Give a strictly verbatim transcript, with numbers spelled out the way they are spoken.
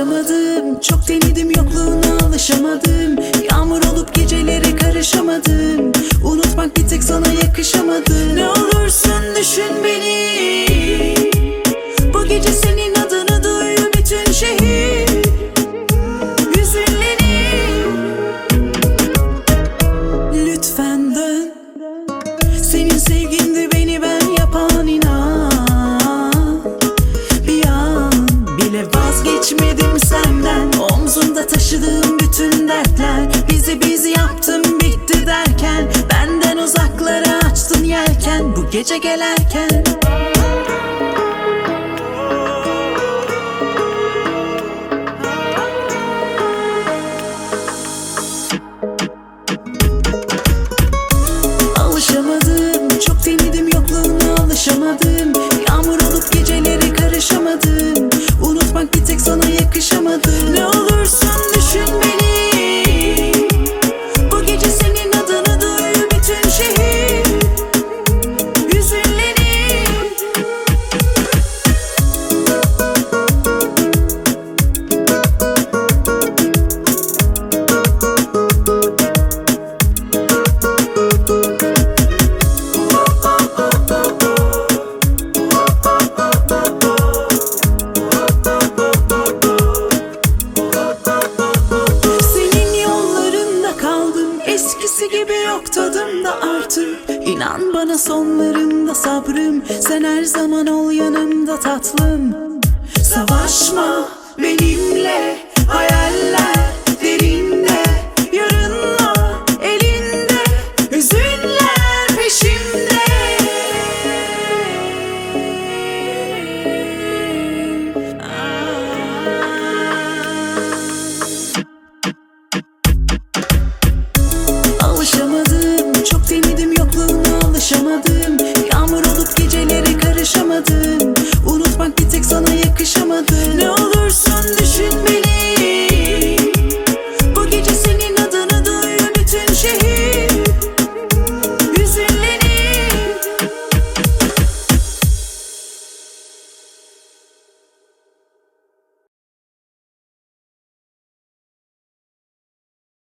Alışamadım, çok denedim, yokluğuna alışamadım. Yağmur olup gecelere karışamadım. Unutmak bir tek sana yakışamadı. Ne olursun düşün beni, bu gece senin adını duyuyor bütün şehir. Hüzünlenip lütfen dön. Senin sevgindi beni ben yapan, inan. Bir an bile vazgeçmedim senden. Omzumda taşıdığım bütün dertler, bizi biz yaptım bitti derken, benden uzaklara açtın yelken bu gece gelerken. Alışamadım, çok denedim, yokluğuna alışamadım. Yağmur olup gecelere karışamadım. Unutmak bir tek sana yakışamadı. Ne olursun düşün beni, bu gece senin adını duyuyor bütün şehir. Hüzünlenip eskisi gibi yok tadımda artık. İnan bana sonlarımda sabrım, sen her zaman ol yanımda tatlım. Savaşma benimle, hayaller derinde, yarınla elinde, hüzünler peşimde. Alışamadım, çok denedim, yokluğuna alışamadım. Yağmur olup gecelere karışamadım. Unutmak bir tek sana yakışamadı.